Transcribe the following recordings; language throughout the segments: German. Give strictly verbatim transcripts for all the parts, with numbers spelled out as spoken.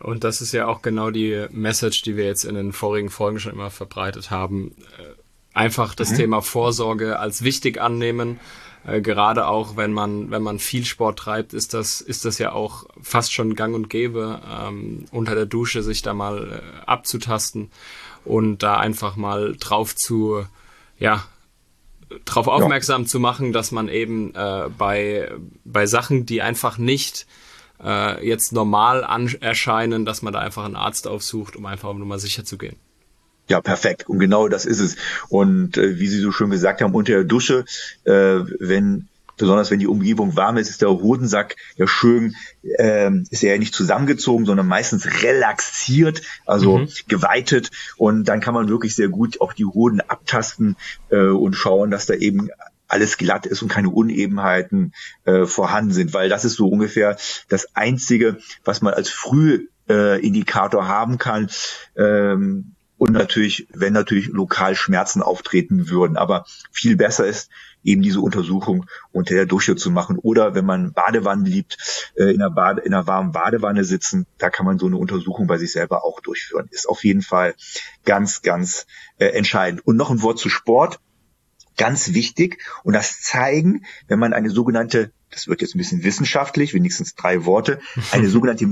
Und das ist ja auch genau die Message, die wir jetzt in den vorigen Folgen schon immer verbreitet haben. Einfach das mhm. Thema Vorsorge als wichtig annehmen. Äh, gerade auch, wenn man wenn man viel Sport treibt, ist das ist das ja auch fast schon gang und gäbe, ähm, unter der Dusche sich da mal äh, abzutasten und da einfach mal drauf zu, ja, drauf aufmerksam ja. zu machen, dass man eben äh, bei bei Sachen, die einfach nicht äh, jetzt normal an erscheinen, dass man da einfach einen Arzt aufsucht, um einfach nur mal sicher zu gehen. Ja, perfekt. Und genau das ist es. Und äh, wie Sie so schön gesagt haben, unter der Dusche, äh, wenn besonders wenn die Umgebung warm ist, ist der Hodensack ja schön, äh, ist er ja nicht zusammengezogen, sondern meistens relaxiert, also mhm. geweitet. Und dann kann man wirklich sehr gut auch die Hoden abtasten äh, und schauen, dass da eben alles glatt ist und keine Unebenheiten äh, vorhanden sind, weil das ist so ungefähr das Einzige, was man als Frühindikator äh, haben kann. Ähm, Und natürlich, wenn natürlich lokal Schmerzen auftreten würden. Aber viel besser ist, eben diese Untersuchung unter der Dusche zu machen. Oder wenn man Badewannen liebt, in einer, Bade, in einer warmen Badewanne sitzen, da kann man so eine Untersuchung bei sich selber auch durchführen. Ist auf jeden Fall ganz, ganz äh, entscheidend. Und noch ein Wort zu Sport. Ganz wichtig. Und das zeigen, wenn man eine sogenannte, das wird jetzt ein bisschen wissenschaftlich, wenigstens drei Worte, eine sogenannte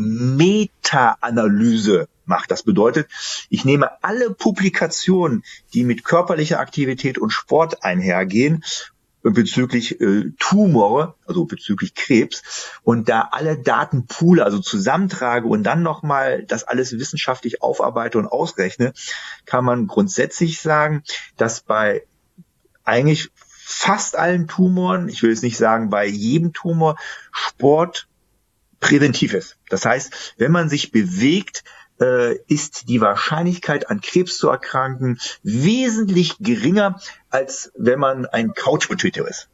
Meta-Analyse macht. Das bedeutet, ich nehme alle Publikationen, die mit körperlicher Aktivität und Sport einhergehen, bezüglich äh, Tumore, also bezüglich Krebs, und da alle Daten poole, also zusammentrage und dann nochmal das alles wissenschaftlich aufarbeite und ausrechne, kann man grundsätzlich sagen, dass bei eigentlich fast allen Tumoren, ich will jetzt nicht sagen bei jedem Tumor, Sport präventiv ist. Das heißt, wenn man sich bewegt, äh, ist die Wahrscheinlichkeit an Krebs zu erkranken wesentlich geringer, als wenn man ein Couch Potato ist.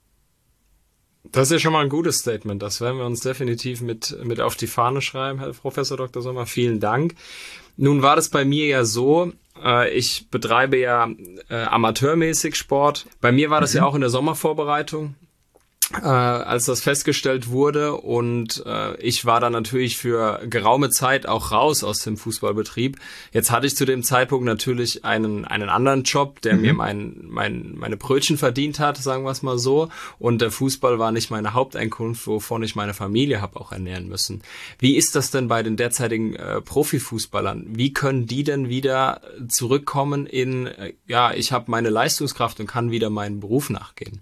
Das ist ja schon mal ein gutes Statement. Das werden wir uns definitiv mit, mit auf die Fahne schreiben, Herr Professor Doktor Sommer. Vielen Dank. Nun war das bei mir ja so, äh, ich betreibe ja äh, amateurmäßig Sport. Bei mir war das mhm. ja auch in der Sommervorbereitung, äh, als das festgestellt wurde. Und äh, ich war dann natürlich für geraume Zeit auch raus aus dem Fußballbetrieb. Jetzt hatte ich zu dem Zeitpunkt natürlich einen einen anderen Job, der mhm. mir mein mein meine Brötchen verdient hat, sagen wir es mal so. Und der Fußball war nicht meine Haupteinkunft, wovon ich meine Familie habe auch ernähren müssen. Wie ist das denn bei den derzeitigen äh, Profifußballern? Wie können die denn wieder zurückkommen in, äh, ja, ich habe meine Leistungskraft und kann wieder meinem Beruf nachgehen?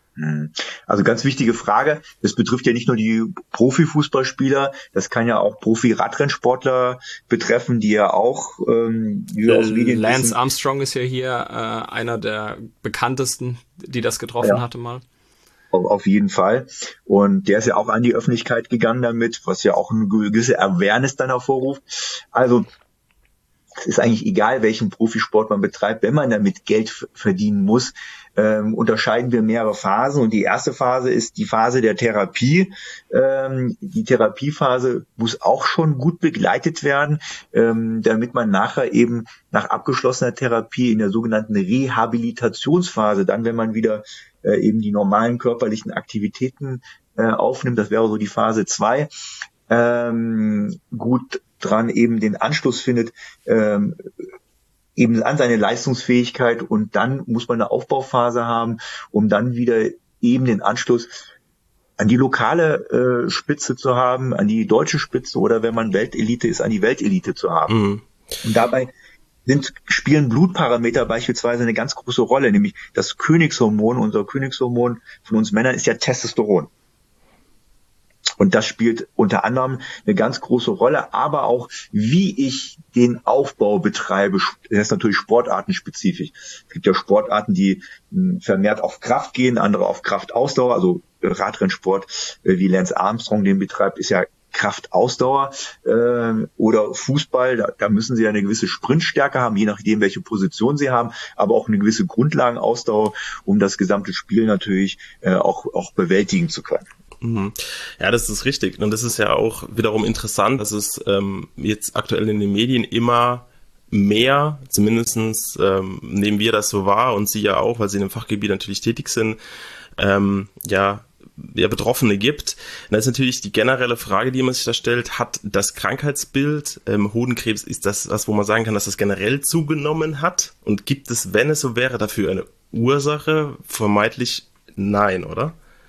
Also ganz wichtige Frage. Das betrifft ja nicht nur die Profifußballspieler, das kann ja auch Profi-Radrennsportler betreffen, die ja auch ähm, wie wir aus Medien Lance wissen, Armstrong ist ja hier äh, einer der bekanntesten, die das getroffen ja. hatte mal. Auf jeden Fall. Und der ist ja auch an die Öffentlichkeit gegangen damit, was ja auch eine gewisse Awareness dann hervorruft. Also es ist eigentlich egal, welchen Profisport man betreibt, wenn man damit Geld verdienen muss, ähm, unterscheiden wir mehrere Phasen. Und die erste Phase ist die Phase der Therapie. Ähm, die Therapiephase muss auch schon gut begleitet werden, ähm, damit man nachher eben nach abgeschlossener Therapie in der sogenannten Rehabilitationsphase, dann wenn man wieder äh, eben die normalen körperlichen Aktivitäten äh, aufnimmt, das wäre so die Phase zwei, ähm, gut dran eben den Anschluss findet, ähm, eben an seine Leistungsfähigkeit, und dann muss man eine Aufbauphase haben, um dann wieder eben den Anschluss an die lokale äh, Spitze zu haben, an die deutsche Spitze, oder wenn man Weltelite ist, an die Weltelite zu haben. Mhm. Und dabei sind, spielen Blutparameter beispielsweise eine ganz große Rolle, nämlich das Königshormon, unser Königshormon von uns Männern ist ja Testosteron. Und das spielt unter anderem eine ganz große Rolle, aber auch, wie ich den Aufbau betreibe. Das ist natürlich sportartenspezifisch. Es gibt ja Sportarten, die vermehrt auf Kraft gehen, andere auf Kraftausdauer. Also Radrennsport, wie Lance Armstrong den betreibt, ist ja Kraftausdauer. Oder Fußball, da, da müssen sie ja eine gewisse Sprintstärke haben, je nachdem, welche Position sie haben, aber auch eine gewisse Grundlagenausdauer, um das gesamte Spiel natürlich auch, auch bewältigen zu können. Ja, das ist richtig. Und das ist ja auch wiederum interessant, dass es ähm, jetzt aktuell in den Medien immer mehr, zumindestens ähm, nehmen wir das so wahr und Sie ja auch, weil Sie in dem Fachgebiet natürlich tätig sind, ähm, ja, ja, Betroffene gibt. Und das ist natürlich die generelle Frage, die man sich da stellt, hat das Krankheitsbild ähm, Hodenkrebs, ist das was, wo man sagen kann, dass das generell zugenommen hat? Und gibt es, wenn es so wäre, dafür eine Ursache? Vermeintlich nein, oder?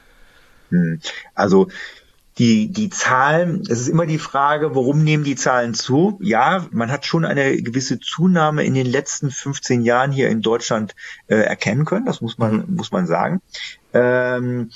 Also die die Zahlen, es ist immer die Frage, warum nehmen die Zahlen zu? Ja, man hat schon eine gewisse Zunahme in den letzten fünfzehn Jahren hier in Deutschland äh, erkennen können, das muss man muss man sagen. Ähm,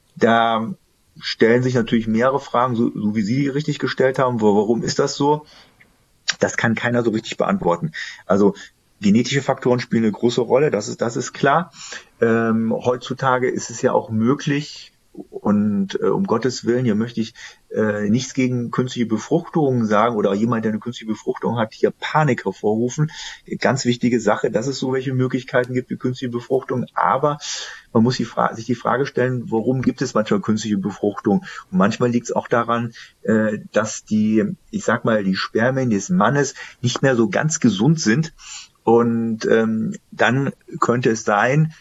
da stellen sich natürlich mehrere Fragen, so, so wie Sie die richtig gestellt haben. Warum ist das so? Das kann keiner so richtig beantworten. Also genetische Faktoren spielen eine große Rolle, das ist das ist klar. Ähm, heutzutage ist es ja auch möglich, und äh, um Gottes Willen, hier möchte ich äh, nichts gegen künstliche Befruchtung sagen oder jemand, der eine künstliche Befruchtung hat, hier Panik hervorrufen. Ganz wichtige Sache, dass es so welche Möglichkeiten gibt wie künstliche Befruchtung, aber man muss die Fra- sich die Frage stellen, warum gibt es manchmal künstliche Befruchtung? Und manchmal liegt es auch daran, äh, dass die, ich sag mal, die Spermien des Mannes nicht mehr so ganz gesund sind und ähm, dann könnte es sein,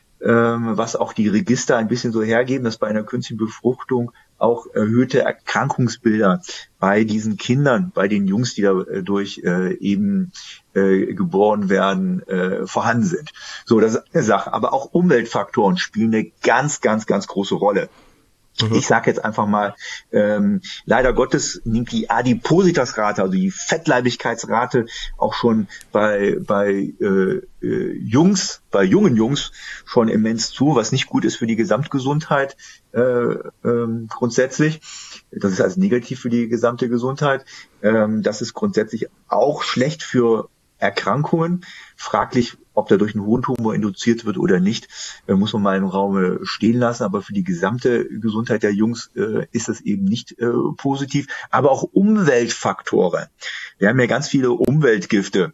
was auch die Register ein bisschen so hergeben, dass bei einer künstlichen Befruchtung auch erhöhte Erkrankungsbilder bei diesen Kindern, bei den Jungs, die dadurch äh, eben äh, geboren werden, äh, vorhanden sind. So, das ist eine Sache. Aber auch Umweltfaktoren spielen eine ganz, ganz, ganz große Rolle. Mhm. Ich sage jetzt einfach mal, ähm, leider Gottes nimmt die Adipositasrate, also die Fettleibigkeitsrate, auch schon bei bei äh, äh, Jungs, bei jungen Jungs schon immens zu, was nicht gut ist für die Gesamtgesundheit äh, ähm, grundsätzlich. Das ist also negativ für die gesamte Gesundheit. Ähm, das ist grundsätzlich auch schlecht für Erkrankungen. Fraglich, ob dadurch ein Hodentumor induziert wird oder nicht, äh, muss man mal im Raum stehen lassen. Aber für die gesamte Gesundheit der Jungs äh, ist das eben nicht äh, positiv. Aber auch Umweltfaktoren. Wir haben ja ganz viele Umweltgifte.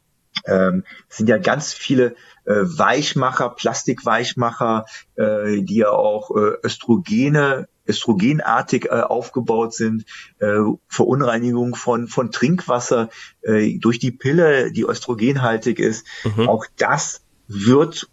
Ähm, es sind ja ganz viele äh, Weichmacher, Plastikweichmacher, äh, die ja auch äh, Östrogene östrogenartig äh, aufgebaut sind, äh, Verunreinigung von von Trinkwasser äh, durch die Pille, die östrogenhaltig ist. Mhm. Auch das wird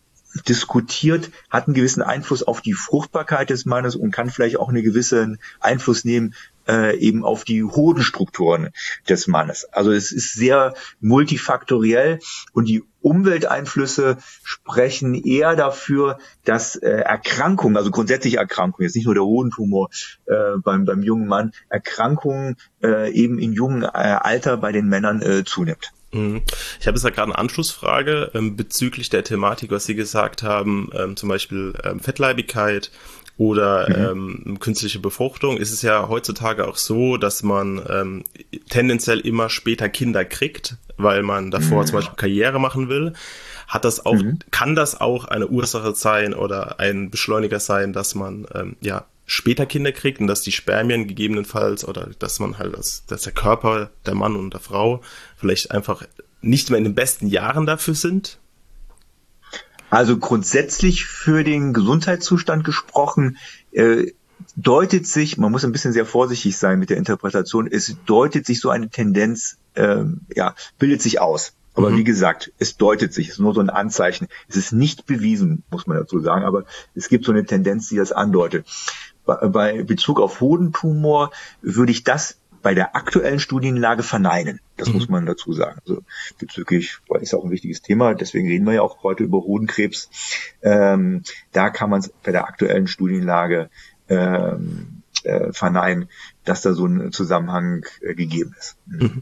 diskutiert, hat einen gewissen Einfluss auf die Fruchtbarkeit des Mannes und kann vielleicht auch einen gewissen Einfluss nehmen äh, eben auf die Hodenstrukturen des Mannes. Also es ist sehr multifaktoriell und die Umwelteinflüsse sprechen eher dafür, dass äh, Erkrankungen, also grundsätzlich Erkrankungen, jetzt nicht nur der Hodentumor äh, beim beim jungen Mann, Erkrankungen äh, eben in jungem äh, Alter bei den Männern äh, zunimmt. Ich habe jetzt da gerade eine Anschlussfrage ähm, bezüglich der Thematik, was Sie gesagt haben, ähm, zum Beispiel ähm, Fettleibigkeit oder mhm. ähm, künstliche Befruchtung. Ist es ja heutzutage auch so, dass man ähm, tendenziell immer später Kinder kriegt, weil man davor mhm. zum Beispiel Karriere machen will. Hat das auch, mhm. kann das auch eine Ursache sein oder ein Beschleuniger sein, dass man ähm, ja später Kinder kriegt und dass die Spermien gegebenenfalls oder dass man halt, dass, dass der Körper der Mann und der Frau vielleicht einfach nicht mehr in den besten Jahren dafür sind? Also grundsätzlich für den Gesundheitszustand gesprochen, äh, deutet sich, man muss ein bisschen sehr vorsichtig sein mit der Interpretation, es deutet sich so eine Tendenz, äh, ja, bildet sich aus. Aber mhm. wie gesagt, es deutet sich, es ist nur so ein Anzeichen. Es ist nicht bewiesen, muss man dazu sagen, aber es gibt so eine Tendenz, die das andeutet. Bei, bei Bezug auf Hodentumor würde ich das bei der aktuellen Studienlage verneinen. Das mhm. muss man dazu sagen. Also bezüglich, weil ist auch ein wichtiges Thema, deswegen reden wir ja auch heute über Hodenkrebs. Ähm, da kann man es bei der aktuellen Studienlage ähm, äh, verneinen, dass da so ein Zusammenhang äh, gegeben ist. Mhm. Mhm.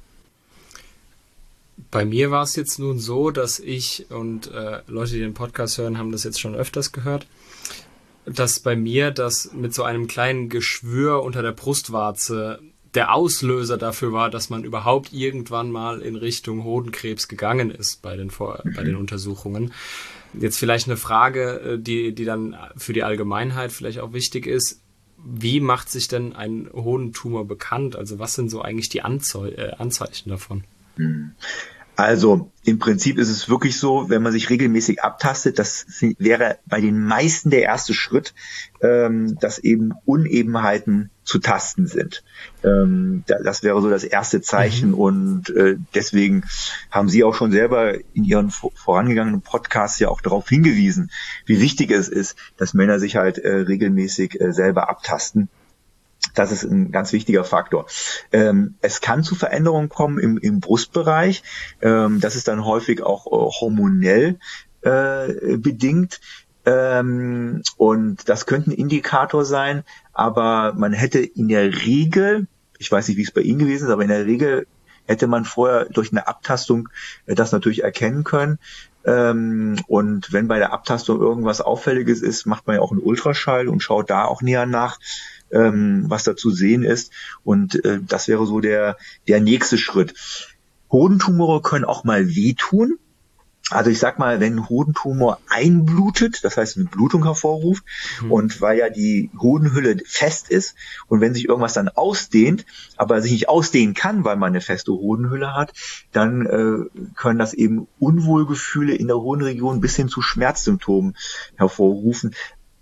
Bei mir war es jetzt nun so, dass ich, und äh, Leute, die den Podcast hören, haben das jetzt schon öfters gehört, dass bei mir das mit so einem kleinen Geschwür unter der Brustwarze der Auslöser dafür war, dass man überhaupt irgendwann mal in Richtung Hodenkrebs gegangen ist bei den, Vor- mhm. bei den Untersuchungen. Jetzt vielleicht eine Frage, die, die dann für die Allgemeinheit vielleicht auch wichtig ist. Wie macht sich denn ein Hodentumor bekannt? Also was sind so eigentlich die Anzeu- äh, Anzeichen davon? Also im Prinzip ist es wirklich so, wenn man sich regelmäßig abtastet, das wäre bei den meisten der erste Schritt, ähm, dass eben Unebenheiten zu tasten sind. Ähm, das wäre so das erste Zeichen mhm. und äh, deswegen haben Sie auch schon selber in Ihren vorangegangenen Podcasts ja auch darauf hingewiesen, wie wichtig es ist, dass Männer sich halt äh, regelmäßig äh, selber abtasten. Das ist ein ganz wichtiger Faktor. Ähm, es kann zu Veränderungen kommen im, im Brustbereich. Ähm, das ist dann häufig auch äh, hormonell äh, bedingt. Ähm, und das könnte ein Indikator sein, aber man hätte in der Regel, ich weiß nicht, wie es bei Ihnen gewesen ist, aber in der Regel hätte man vorher durch eine Abtastung äh, das natürlich erkennen können. Ähm, und wenn bei der Abtastung irgendwas Auffälliges ist, macht man ja auch einen Ultraschall und schaut da auch näher nach, ähm, was da zu sehen ist. Und äh, das wäre so der, der nächste Schritt. Hodentumore können auch mal wehtun. Also ich sag mal, wenn ein Hodentumor einblutet, das heißt eine Blutung hervorruft, mhm. und weil ja die Hodenhülle fest ist und wenn sich irgendwas dann ausdehnt, aber sich nicht ausdehnen kann, weil man eine feste Hodenhülle hat, dann äh, können das eben Unwohlgefühle in der Hodenregion bis hin zu Schmerzsymptomen hervorrufen.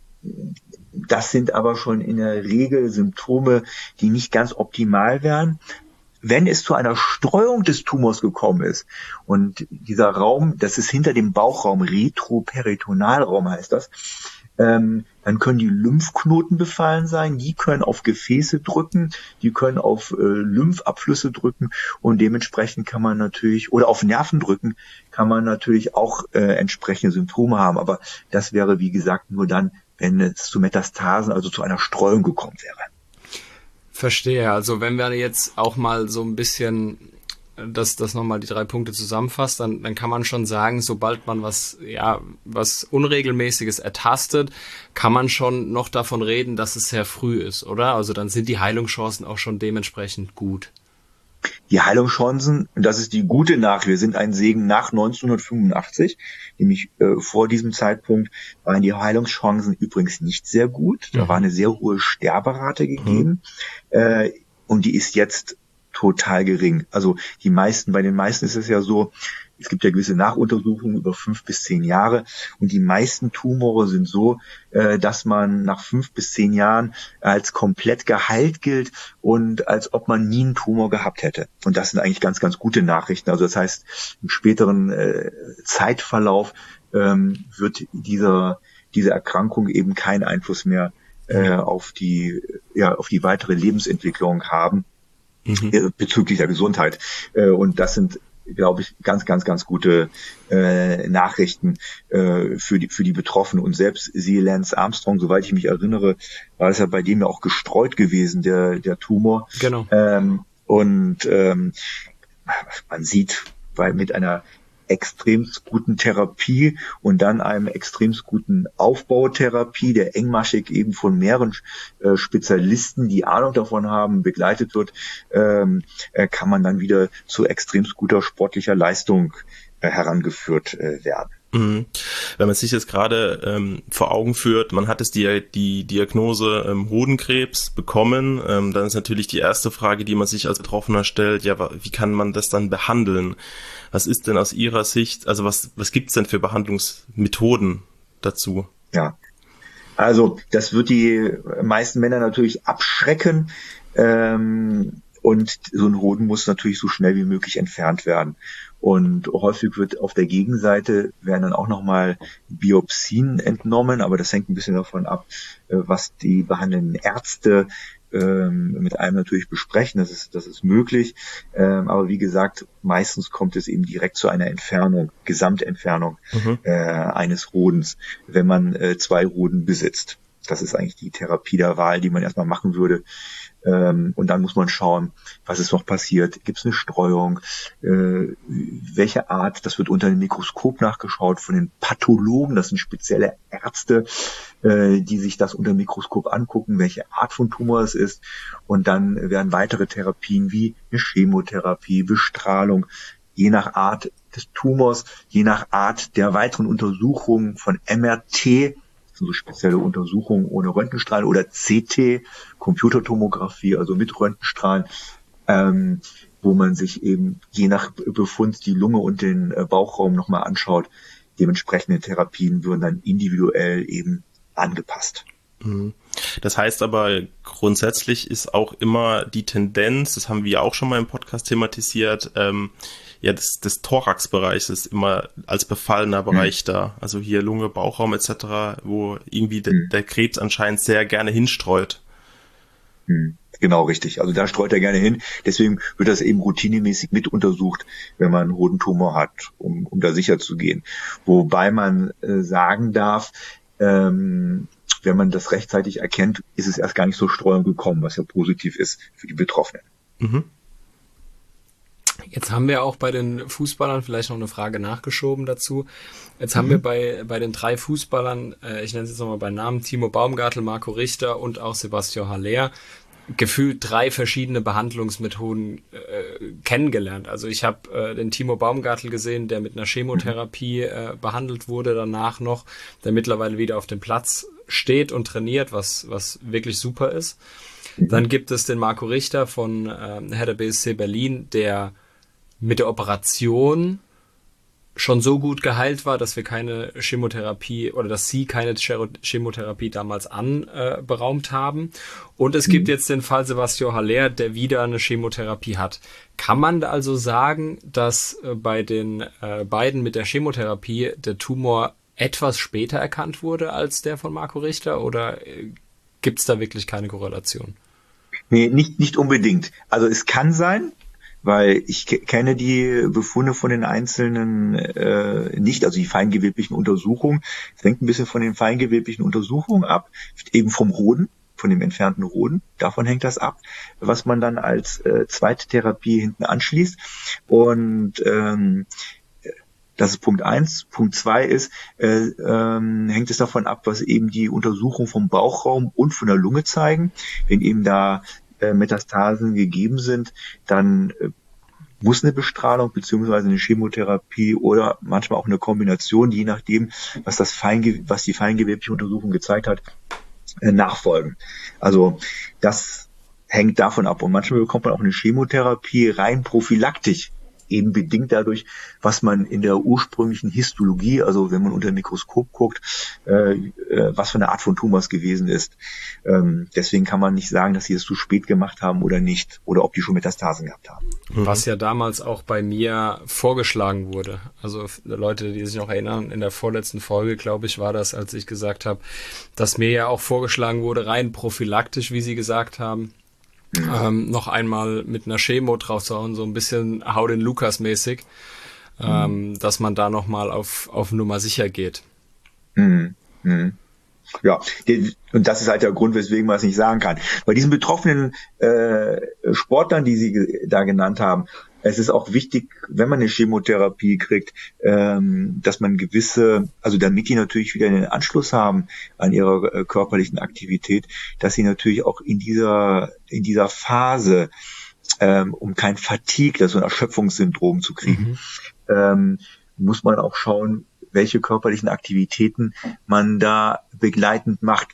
Das sind aber schon in der Regel Symptome, die nicht ganz optimal wären. Wenn es zu einer Streuung des Tumors gekommen ist und dieser Raum, das ist hinter dem Bauchraum, Retroperitonalraum heißt das, ähm, dann können die Lymphknoten befallen sein, die können auf Gefäße drücken, die können auf äh, Lymphabflüsse drücken und dementsprechend kann man natürlich, oder auf Nerven drücken, kann man natürlich auch äh, entsprechende Symptome haben, aber das wäre wie gesagt nur dann, wenn es zu Metastasen, also zu einer Streuung gekommen wäre. Verstehe. Also wenn wir jetzt auch mal so ein bisschen das, das nochmal die drei Punkte zusammenfasst, dann, dann kann man schon sagen, sobald man was, ja, was Unregelmäßiges ertastet, kann man schon noch davon reden, dass es sehr früh ist, oder? Also dann sind die Heilungschancen auch schon dementsprechend gut. Die Heilungschancen, das ist die gute Nachricht, wir sind ein Segen nach neunzehnhundertfünfundachtzig, nämlich äh, vor diesem Zeitpunkt waren die Heilungschancen übrigens nicht sehr gut, da war eine sehr hohe Sterberate gegeben, mhm. äh, und die ist jetzt total gering. Also die meisten, bei den meisten ist es ja so, es gibt ja gewisse Nachuntersuchungen über fünf bis zehn Jahre und die meisten Tumore sind so, äh, dass man nach fünf bis zehn Jahren als komplett geheilt gilt und als ob man nie einen Tumor gehabt hätte. Und das sind eigentlich ganz, ganz gute Nachrichten. Also das heißt, im späteren äh, Zeitverlauf ähm, wird dieser diese Erkrankung eben keinen Einfluss mehr äh, auf die ja auf die weitere Lebensentwicklung haben. Mhm. Bezüglich der Gesundheit. Und das sind, glaube ich, ganz, ganz, ganz gute äh, Nachrichten äh, für die für die Betroffenen. Und selbst siehe Lance Armstrong, soweit ich mich erinnere, war das ja bei dem ja auch gestreut gewesen, der der Tumor. Genau. Ähm, und ähm, man sieht, weil mit einer extremst guten Therapie und dann einem extremst guten Aufbautherapie, der engmaschig eben von mehreren äh, Spezialisten, die Ahnung davon haben, begleitet wird, ähm, äh, kann man dann wieder zu extremst guter sportlicher Leistung äh, herangeführt äh, werden. Mhm. Wenn man sich jetzt gerade ähm, vor Augen führt, man hat es die, die Diagnose ähm, Hodenkrebs bekommen, ähm, dann ist natürlich die erste Frage, die man sich als Betroffener stellt, ja, wie kann man das dann behandeln? Was ist denn aus Ihrer Sicht, also was, was gibt's denn für Behandlungsmethoden dazu? Ja, also das wird die meisten Männer natürlich abschrecken, ähm, und so ein Hoden muss natürlich so schnell wie möglich entfernt werden. Und häufig wird auf der Gegenseite werden dann auch nochmal Biopsien entnommen, aber das hängt ein bisschen davon ab, was die behandelnden Ärzte ähm, mit einem natürlich besprechen. Das ist, das ist möglich. Ähm, aber wie gesagt, meistens kommt es eben direkt zu einer Entfernung, Gesamtentfernung mhm. äh, eines Hodens, wenn man äh, zwei Hoden besitzt. Das ist eigentlich die Therapie der Wahl, die man erstmal machen würde. Ähm, und dann muss man schauen, was ist noch passiert. Gibt es eine Streuung? Äh, welche Art? Das wird unter dem Mikroskop nachgeschaut von den Pathologen. Das sind spezielle Ärzte, äh, die sich das unter dem Mikroskop angucken, welche Art von Tumor es ist. Und dann werden weitere Therapien wie eine Chemotherapie, Bestrahlung, je nach Art des Tumors, je nach Art der weiteren Untersuchungen von M R T, so spezielle Untersuchungen ohne Röntgenstrahlen, oder C T, Computertomographie, also mit Röntgenstrahlen, ähm, wo man sich eben je nach Befund die Lunge und den äh, Bauchraum nochmal anschaut. Dementsprechende Therapien würden dann individuell eben angepasst. Mhm. Das heißt aber, grundsätzlich ist auch immer die Tendenz, das haben wir auch schon mal im Podcast thematisiert, ähm, ja, des, des Thoraxbereichs ist immer als befallener Bereich mhm. da. Also hier Lunge, Bauchraum et cetera, wo irgendwie de, mhm. der Krebs anscheinend sehr gerne hinstreut. Mhm. Genau, richtig. Also da streut er gerne hin. Deswegen wird das eben routinemäßig mit untersucht, wenn man einen Hodentumor hat, um, um da sicher zu gehen. Wobei man äh, sagen darf, ähm, wenn man das rechtzeitig erkennt, ist es erst gar nicht zur Streuung gekommen, was ja positiv ist für die Betroffenen. Mhm. Jetzt haben wir auch bei den Fußballern vielleicht noch eine Frage nachgeschoben dazu. Jetzt mhm. haben wir bei bei den drei Fußballern, äh, ich nenne es jetzt nochmal bei Namen, Timo Baumgartel, Marco Richter und auch Sebastian Haller, gefühlt drei verschiedene Behandlungsmethoden äh, kennengelernt. Also ich habe äh, den Timo Baumgartel gesehen, der mit einer Chemotherapie äh, behandelt wurde, danach noch, der mittlerweile wieder auf dem Platz steht und trainiert, was was wirklich super ist. Dann gibt es den Marco Richter von äh, Hertha B S C Berlin, der mit der Operation schon so gut geheilt war, dass wir keine Chemotherapie oder dass sie keine Chemotherapie damals anberaumt äh, haben. Und es mhm. gibt jetzt den Fall Sebastian Haller, der wieder eine Chemotherapie hat. Kann man also sagen, dass äh, bei den äh, beiden mit der Chemotherapie der Tumor etwas später erkannt wurde als der von Marco Richter, oder äh, gibt es da wirklich keine Korrelation? Nee, nicht, nicht unbedingt. Also es kann sein, weil ich ke- kenne die Befunde von den Einzelnen äh, nicht, also die feingeweblichen Untersuchungen. Es hängt ein bisschen von den feingeweblichen Untersuchungen ab, eben vom Hoden, von dem entfernten Hoden. Davon hängt das ab, was man dann als äh, zweite Therapie hinten anschließt. Und ähm, das ist Punkt eins. Punkt zwei ist, äh, ähm, hängt es davon ab, was eben die Untersuchungen vom Bauchraum und von der Lunge zeigen. Wenn eben da äh, Metastasen gegeben sind, dann äh, muss eine Bestrahlung beziehungsweise eine Chemotherapie oder manchmal auch eine Kombination, je nachdem, was das Feinge- was die feingewebliche Untersuchung gezeigt hat, äh, nachfolgen. Also das hängt davon ab. Und manchmal bekommt man auch eine Chemotherapie rein prophylaktisch, eben bedingt dadurch, was man in der ursprünglichen Histologie, also wenn man unter dem Mikroskop guckt, äh, äh, was für eine Art von Tumors gewesen ist. Ähm, deswegen kann man nicht sagen, dass sie es zu spät gemacht haben oder nicht, oder ob die schon Metastasen gehabt haben. Was ja damals auch bei mir vorgeschlagen wurde. Also Leute, die sich noch erinnern, in der vorletzten Folge, glaube ich, war das, als ich gesagt habe, dass mir ja auch vorgeschlagen wurde, rein prophylaktisch, wie Sie gesagt haben, Ähm, noch einmal mit einer Chemo draufzuhauen, so ein bisschen Hau den Lukas mäßig, ähm, mhm. dass man da nochmal auf, auf Nummer sicher geht. Mhm. Mhm. Ja, und das ist halt der Grund, weswegen man es nicht sagen kann. Bei diesen betroffenen äh, Sportlern, die Sie ge- da genannt haben, es ist auch wichtig, wenn man eine Chemotherapie kriegt, ähm, dass man gewisse, also damit die natürlich wieder einen Anschluss haben an ihrer äh, körperlichen Aktivität, dass sie natürlich auch in dieser in dieser Phase, ähm, um kein Fatigue, das ist so ein Erschöpfungssyndrom zu kriegen, mhm. ähm, muss man auch schauen, welche körperlichen Aktivitäten man da begleitend macht.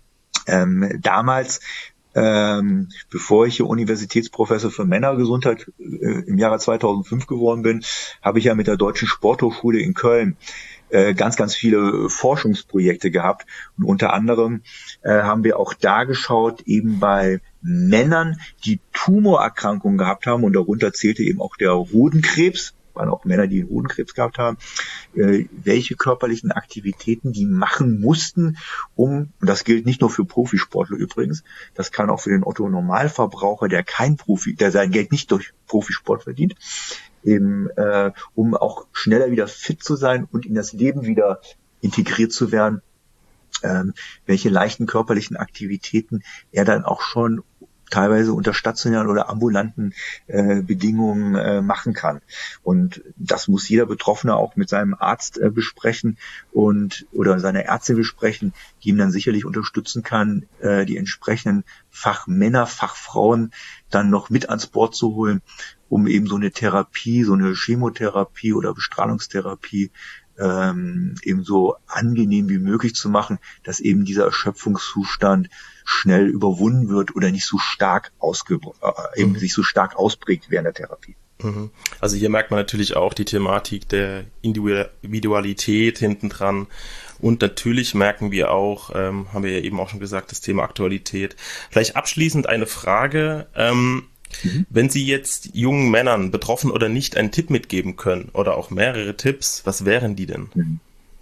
Ähm, damals, ähm, bevor ich hier Universitätsprofessor für Männergesundheit äh, im Jahre zweitausendfünf geworden bin, habe ich ja mit der Deutschen Sporthochschule in Köln äh, ganz, ganz viele Forschungsprojekte gehabt. Und unter anderem äh, haben wir auch da geschaut, eben bei Männern, die Tumorerkrankungen gehabt haben, und darunter zählte eben auch der Hodenkrebs, waren auch Männer, die Hodenkrebs gehabt haben, äh, welche körperlichen Aktivitäten die machen mussten, um, und das gilt nicht nur für Profisportler übrigens, das kann auch für den Otto-Normalverbraucher, der kein Profi, der sein Geld nicht durch Profisport verdient, eben, äh, um auch schneller wieder fit zu sein und in das Leben wieder integriert zu werden, ähm, welche leichten körperlichen Aktivitäten er dann auch schon teilweise unter stationären oder ambulanten äh, Bedingungen äh, machen kann. Und das muss jeder Betroffene auch mit seinem Arzt äh, besprechen und oder seiner Ärztin besprechen, die ihm dann sicherlich unterstützen kann, äh, die entsprechenden Fachmänner, Fachfrauen dann noch mit ans Board zu holen, um eben so eine Therapie, so eine Chemotherapie oder Bestrahlungstherapie ähm, eben so angenehm wie möglich zu machen, dass eben dieser Erschöpfungszustand schnell überwunden wird oder nicht so stark ausge äh, eben mhm. sich so stark ausprägt während der Therapie. Mhm. Also hier merkt man natürlich auch die Thematik der Individualität hinten dran Und natürlich merken wir auch, ähm, haben wir ja eben auch schon gesagt, das Thema Aktualität. Vielleicht abschließend eine Frage, ähm, mhm. wenn Sie jetzt jungen Männern, betroffen oder nicht, einen Tipp mitgeben können oder auch mehrere Tipps, was wären die denn? Mhm.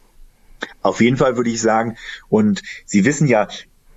Auf jeden Fall würde ich sagen, und Sie wissen ja,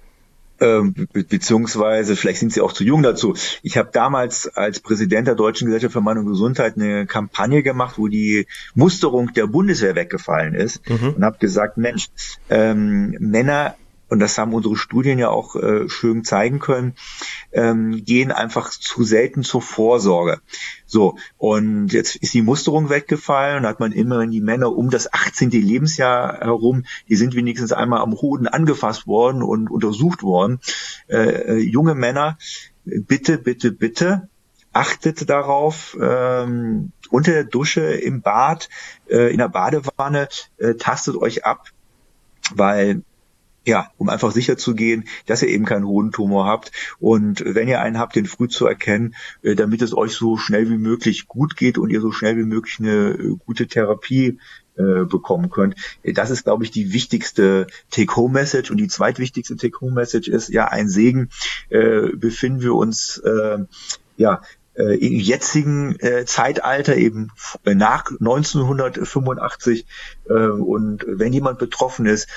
Ähm, be- beziehungsweise vielleicht sind Sie auch zu jung dazu. Ich habe damals als Präsident der Deutschen Gesellschaft für Mann und Gesundheit eine Kampagne gemacht, wo die Musterung der Bundeswehr weggefallen ist mhm. und habe gesagt, Mensch, ähm, Männer, und das haben unsere Studien ja auch äh, schön zeigen können, ähm, gehen einfach zu selten zur Vorsorge. So, und jetzt ist die Musterung weggefallen und hat man immerhin die Männer um das achtzehnte Lebensjahr herum, die sind wenigstens einmal am Hoden angefasst worden und untersucht worden. Äh, äh, junge Männer, bitte, bitte, bitte, achtet darauf, ähm, unter der Dusche, im Bad, äh, in der Badewanne, äh, tastet euch ab, weil ja, um einfach sicher zu gehen, dass ihr eben keinen Hodentumor habt. Und wenn ihr einen habt, den früh zu erkennen, damit es euch so schnell wie möglich gut geht und ihr so schnell wie möglich eine gute Therapie äh, bekommen könnt. Das ist, glaube ich, die wichtigste Take-Home-Message. Und die zweitwichtigste Take-Home-Message ist, ja, ein Segen, äh, befinden wir uns, äh, ja, im jetzigen äh, Zeitalter, eben nach neunzehnhundertfünfundachtzig. Äh, und wenn jemand betroffen ist,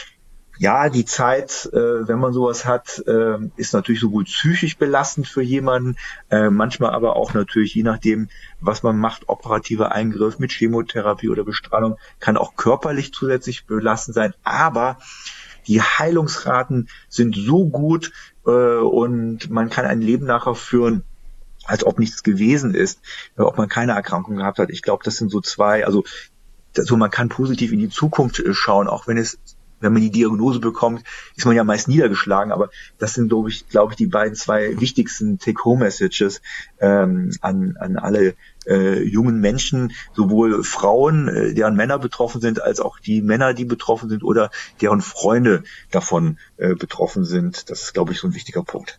ja, die Zeit, äh, wenn man sowas hat, äh, ist natürlich sowohl psychisch belastend für jemanden, äh, manchmal aber auch natürlich, je nachdem, was man macht, operativer Eingriff mit Chemotherapie oder Bestrahlung, kann auch körperlich zusätzlich belastend sein. Aber die Heilungsraten sind so gut äh, und man kann ein Leben nachher führen, als ob nichts gewesen ist, äh, ob man keine Erkrankung gehabt hat. Ich glaube, das sind so zwei, also, also man kann positiv in die Zukunft äh, schauen, auch wenn es wenn man die Diagnose bekommt, ist man ja meist niedergeschlagen, aber das sind, glaube ich, glaube ich, die beiden zwei wichtigsten Take-Home-Messages ähm, an, an alle äh, jungen Menschen, sowohl Frauen, äh, deren Männer betroffen sind, als auch die Männer, die betroffen sind oder deren Freunde davon äh, betroffen sind. Das ist, glaube ich, so ein wichtiger Punkt.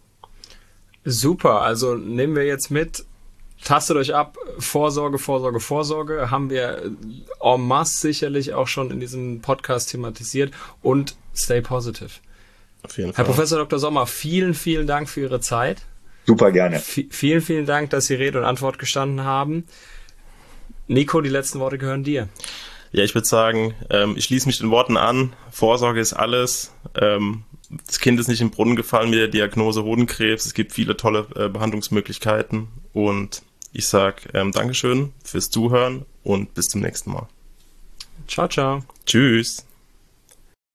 Super, also nehmen wir jetzt mit, tastet euch ab, Vorsorge, Vorsorge, Vorsorge, haben wir en masse sicherlich auch schon in diesem Podcast thematisiert und stay positive. Auf jeden Herr Fall. Professor Doktor Sommer, vielen, vielen Dank für Ihre Zeit. Super gerne. V- vielen, vielen Dank, dass Sie Rede und Antwort gestanden haben. Nico, die letzten Worte gehören dir. Ja, ich würde sagen, ähm, ich schließe mich den Worten an. Vorsorge ist alles. Ähm, das Kind ist nicht im Brunnen gefallen mit der Diagnose Hodenkrebs. Es gibt viele tolle äh, Behandlungsmöglichkeiten und ich sage ähm, Dankeschön fürs Zuhören und bis zum nächsten Mal. Ciao, ciao. Tschüss.